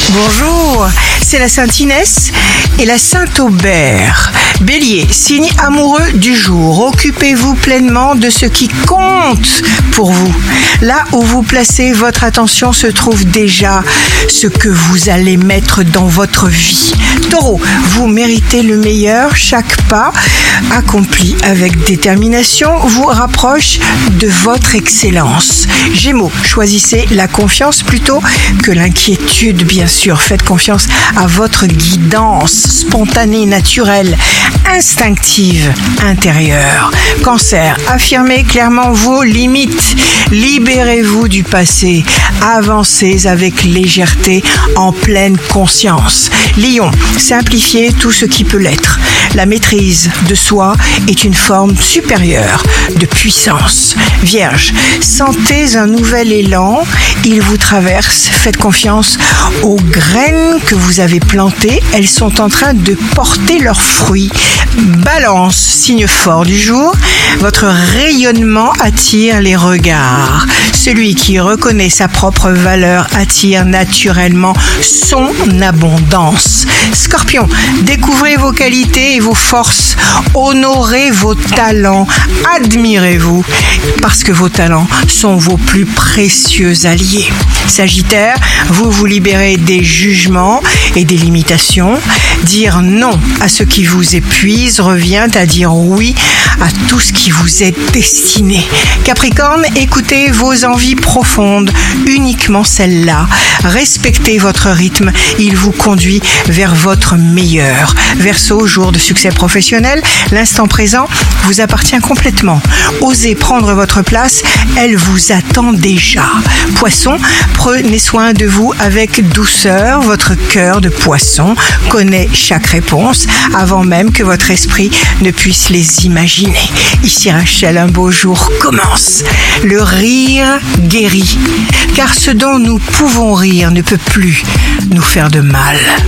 Bonjour, c'est la Sainte Inès et la Sainte Aubert. Bélier, signe amoureux du jour. Occupez-vous pleinement de ce qui compte pour vous. Là où vous placez votre attention se trouve déjà ce que vous allez mettre dans votre vie. Taureau, vous méritez le meilleur. Chaque pas accompli avec détermination vous rapproche de votre excellence. Gémeaux, choisissez la confiance plutôt que l'inquiétude, bien sûr. Faites confiance à votre guidance spontanée, naturelle, instinctive, intérieure. Cancer, affirmez clairement vos limites. Libérez-vous du passé. Avancez avec légèreté en pleine conscience. Lion, simplifiez tout ce qui peut l'être. La maîtrise de soi est une forme supérieure de puissance. Vierge, sentez un nouvel élan. Il vous traverse. Faites confiance aux graines que vous avez plantées. Elles sont en train de porter leurs fruits. Balance, signe fort du jour. Votre rayonnement attire les regards. Celui qui reconnaît sa propre valeur attire naturellement son abondance. Scorpion, découvrez vos qualités et vos forces. Honorez vos talents. Admirez-vous parce que vos talents sont vos plus précieux alliés. Sagittaire, vous vous libérez des jugements et des limitations. Dire non à ce qui vous épuise revient à dire oui à tout ce qui vous est destiné. Capricorne, écoutez vos envies profondes, uniquement celles-là. Respectez votre rythme, il vous conduit vers votre meilleur. Verseau, jour de succès professionnel, l'instant présent vous appartient complètement. Osez prendre votre place, elle vous attend déjà. Poisson, prenez soin de vous avec douceur. Votre cœur de poisson connaît chaque réponse avant même que votre esprit ne puisse les imaginer. Ici Rachel, un beau jour commence. Le rire guérit, car ce dont nous pouvons rire ne peut plus nous faire de mal.